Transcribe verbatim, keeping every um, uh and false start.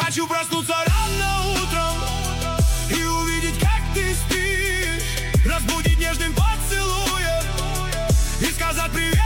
Хочу проснуться рано утром и увидеть, как ты спишь, разбудить нежным поцелуем и сказать привет.